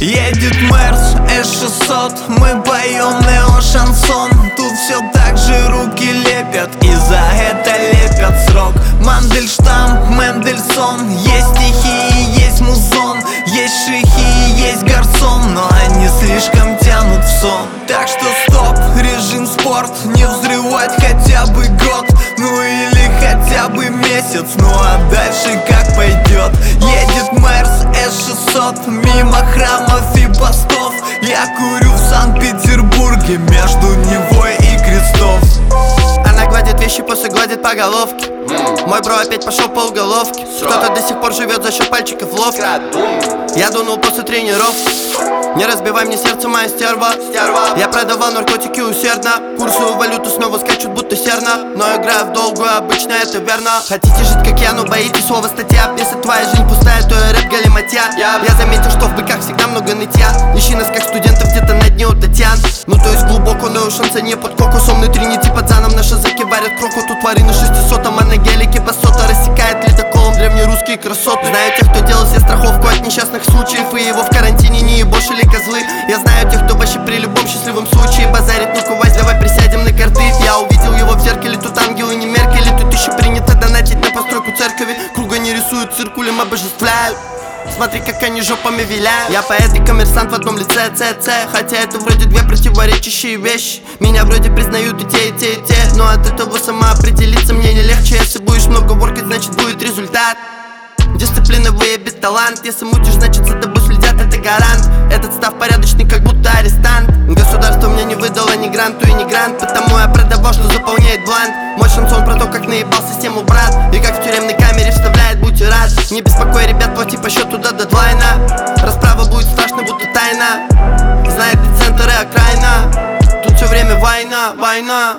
Едет Мерс S600, мы поем нео-шансон. Тут все так же руки лепят, и за это лепят срок. Мандельштам, Мендельсон, есть стихи, есть музон, есть шихи, есть гарсон, но они слишком тянут в сон. Так что стоп, режим спорт, не взрывать хотя бы год, ну или хотя бы месяц, ну а дальше как пойдет. Едет Мерс S600, мимо храмов и постов. Я курю в Санкт-Петербурге между Невой и Крестов. Она гладит вещи, после гладит по головке. Мой бро опять пошел по уголовке. Кто-то до сих пор живет за счет пальчиков ловко. Я дунул после тренировки. Не разбивай мне сердце, моя стерва. Я продавал наркотики усердно. Курсы валюту снова скачут, будто серна. Но играю в долгую, обычно это верно. Хотите жить как я, но боитесь слова статья. Если твоя жизнь пустая, то и рэп галиматья. Я заметил, что в быках всегда много нытья. Ищи нас как студентов где-то на дне у Татьян. Ну то есть глубоко, но у шанса не под кокусом. Внутри не типа пацаном, наши заки варят крокот. Тут твари на 600, а на гелике басота рассекает ледоколом древнерусские красоты. Знаю тех, кто делал себе страховку от несчастных случаев, и его в карантине не ебошили козлы. Я знаю тех, кто вообще при любом счастливом случае базарит. Ну-ка, Вась, давай присядем на карты. Я увидел его в зеркале, тут ангелы не меркали. Тут еще принято донатить на постройку церкви. Круга не рисуют, циркулем обожествляют. Смотри, как они жопами виляют. Я поэт и коммерсант в одном лице, хотя это вроде две противоречащие вещи. Меня вроде признают и те, и те, и те. Но от этого самоопределиться мне не легче. Если будешь много воркать, значит будет результат. Дисциплина выебет талант. Если мутишь, значит за тобой следят, это гарант. Этот став порядочный, как будто арестант. Государство мне не выдало ни гранту и ни грант, потому я продавал, что заполняет бланк. Мой шансон про то, как наебал систему брат, и как в тюремной камере вставляет, будь рад. Не беспокой, ребят, плати по счету до дедлайна. Расправа будет страшна, будто тайна. Знает и центр, и окраина. Тут все время война, война.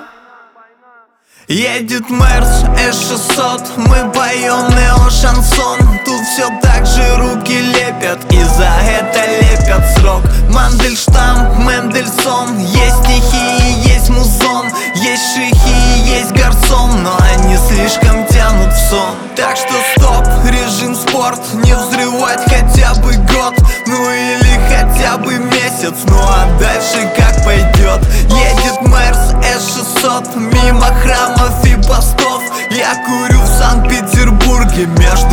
Едет Мерс S600, мы поем нео-шансон. Тут все так же руки лепят, и за это лепят срок. Мандельштам, Мендельсон, есть стихи, есть музон, есть шихи, есть гарсон, но они слишком тянут в сон. Так что стоп, режим спорт, не взрывать хотя бы год, ну или хотя бы месяц, ну а дальше как пойдет. Едет Мерс S600, мимо храмов и постов. Я курю в Санкт-Петербурге между